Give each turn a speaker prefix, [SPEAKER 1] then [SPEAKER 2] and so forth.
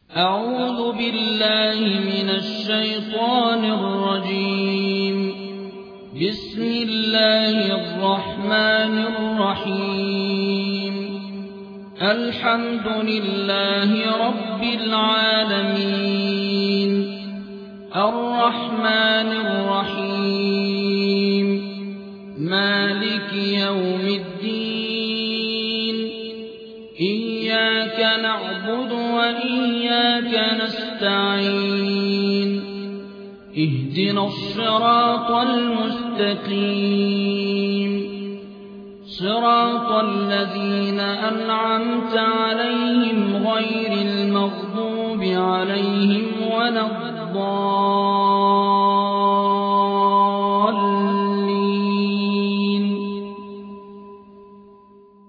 [SPEAKER 1] أعوذ بالله من الشيطان الرجيم. بسم الله الرحمن الرحيم. الحمد لله رب العالمين. الرحمن الرحيم. مالك يوم الدين. إياك نعبد وإياك نستعين. اهدنا الصراط المستقيم، صراط الذين أنعمت عليهم غير المغضوب عليهم ولا الضالين.